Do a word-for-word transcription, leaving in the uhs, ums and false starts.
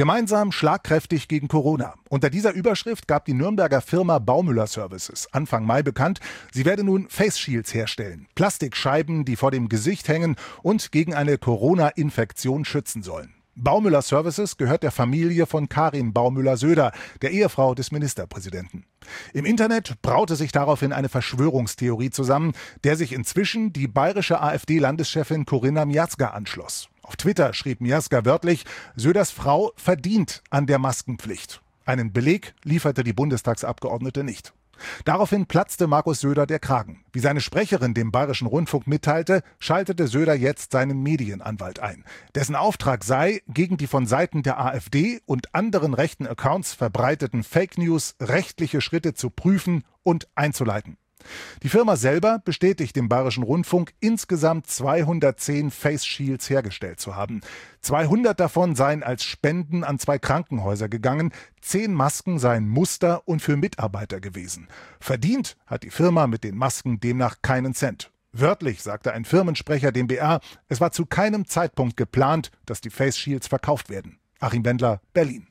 Gemeinsam schlagkräftig gegen Corona. Unter dieser Überschrift gab die Nürnberger Firma Baumüller Services Anfang Mai bekannt, sie werde nun Face Shields herstellen. Plastikscheiben, die vor dem Gesicht hängen und gegen eine Corona-Infektion schützen sollen. Baumüller Services gehört der Familie von Karin Baumüller-Söder, der Ehefrau des Ministerpräsidenten. Im Internet braute sich daraufhin eine Verschwörungstheorie zusammen, der sich inzwischen die bayerische AfD-Landeschefin Corinna Miazga anschloss. Auf Twitter schrieb Miazga wörtlich, Söders Frau verdient an der Maskenpflicht. Einen Beleg lieferte die Bundestagsabgeordnete nicht. Daraufhin platzte Markus Söder der Kragen. Wie seine Sprecherin dem Bayerischen Rundfunk mitteilte, schaltete Söder jetzt seinen Medienanwalt ein. Dessen Auftrag sei, gegen die von Seiten der AfD und anderen rechten Accounts verbreiteten Fake News rechtliche Schritte zu prüfen und einzuleiten. Die Firma selber bestätigt dem Bayerischen Rundfunk, insgesamt zweihundertzehn Face Shields hergestellt zu haben. zweihundert davon seien als Spenden an zwei Krankenhäuser gegangen, zehn Masken seien Muster und für Mitarbeiter gewesen. Verdient hat die Firma mit den Masken demnach keinen Cent. Wörtlich sagte ein Firmensprecher dem B R, es war zu keinem Zeitpunkt geplant, dass die Face Shields verkauft werden. Achim Wendler, Berlin.